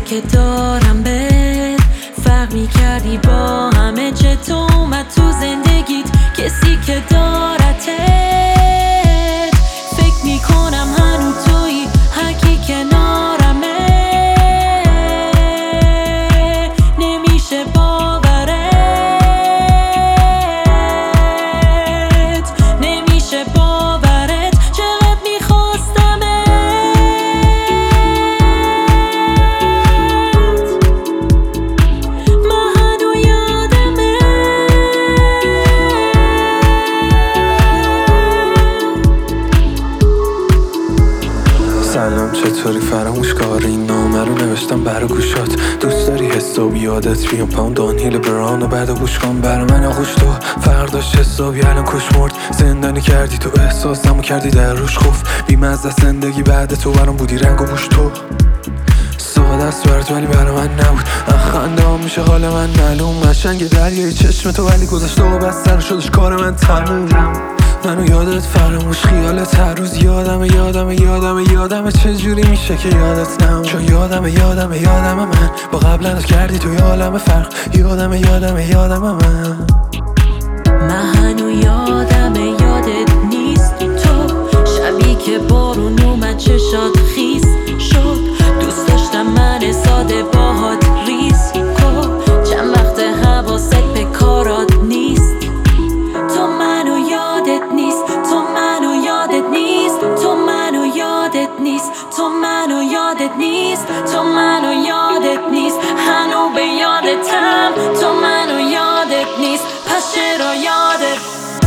که دارم بهت فرق میکردی با همه چه تو اومد تو زندگیت کسی که دارتت فکر میکنم هنو تویی هرکی کنارمه نمیشه باورت نمیشه باورت چقدر میخواستمت من هنو یادمه سلام چطوری فراموش کاری این نامه رو نوشتم برا گوشات دوست داری حسابی یادت بیام پاون دانهیل بران و بعد گوش کن برا من آغوش تو فرداش حسابی الان کش مرد زندانی کردی تو احساسمو کردی در روش خوف بیمزه زندگی بعد تو برام بودی رنگ و بوش تو ساده است برات ولی برا من نبود خنده هم میشه حال من معلوم قشنگ دریای چشم تو ولی گذاشته و بس سر شدش کار من تموم منو یادت فراموش خیالت هر روز یادمه چجوری میشه که یادت نمون چون یادمه من با قبلت کردی توی عالم فرق یادمه من هنو یادمه یادت نیست تو شبی که بارون اومد چشات خیس شد دوست داشتم من ساده باهات ریسکو چند وقت حواست به کارات نیست تو منو یادت نیست تو منو یادت نیست تو منو یادت نیست تو منو یادت نیست تو منو یادت نیست هنو به یادتم تو منو یادت نیست پس چرا یادت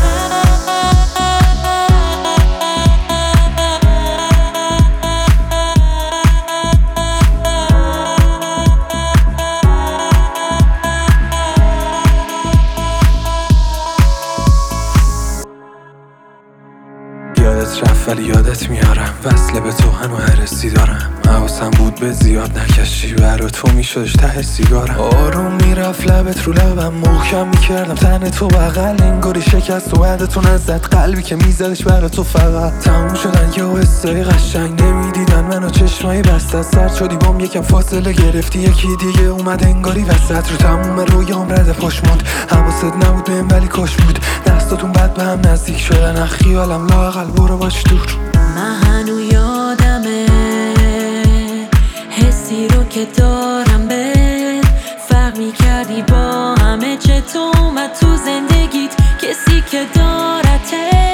یادت رفت ولی یادت میارم وصله به تو هنو هرسی دارم حواسم بود به زیاد نکشی برا تو میشدش ته سیگارم آروم میرفت لبت رو لبم محکم میکردم تن تو بغل انگاری شکست و بعدتون ازت قلبی که میزدش برا تو فقط تموم شدن یه حسای قشنگ نمیدیدن منو چشمایی بسته سرد شدی بام یکم فاصله گرفتی یکی دیگه اومد انگاری وسط رو تموم رویام رد پاش موند حواست نبود بهم ولی کاش بود دستاتون بعد به هم نزدیک شدن از خیالم لااقل برو باش دور من هنو یادمه حسی رو که دارم بهت فرق میکردی با همه چه تو اومد تو زندگیت کسی که دارتت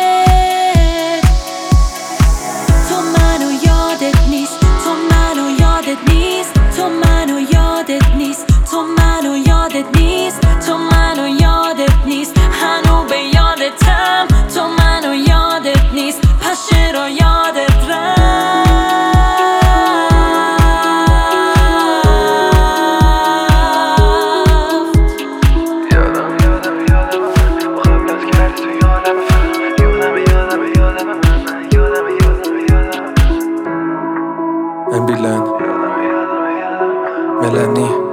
تو منو یادت نیست تو منو یادت نیست تو منو یادت نیست تو منو یادت نیست تو منو یادت نیست هنو به یادتم تو منو یادت نیست پس چرا یادت رفت Melanie